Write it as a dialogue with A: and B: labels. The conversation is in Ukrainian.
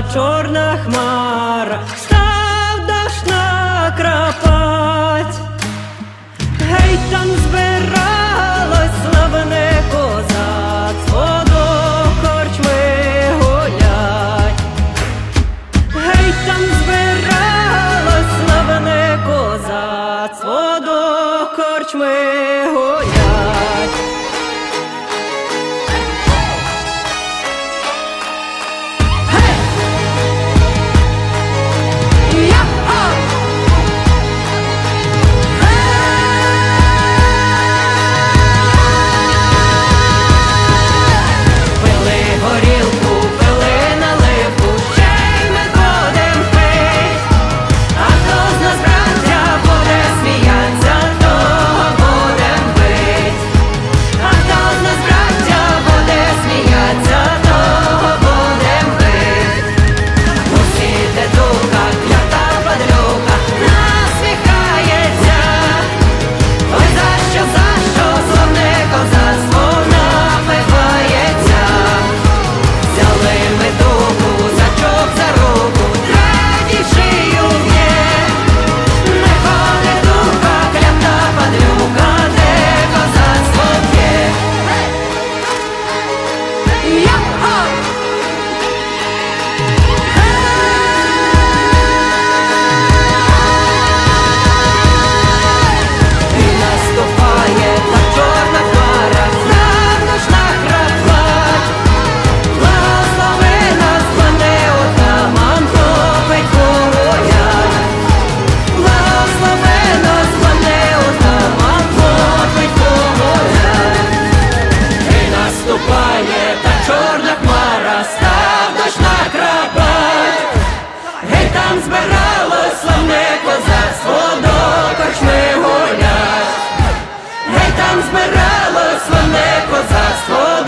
A: чорна хмара, став дощ накрапать. Гей, там збиралось славне козацтво до корчми гулять. Гей, там збиралось славне козацтво до корчми гулять. Збиралось славне козацтво до корчми гулять. Гей, там збиралось славне козацтво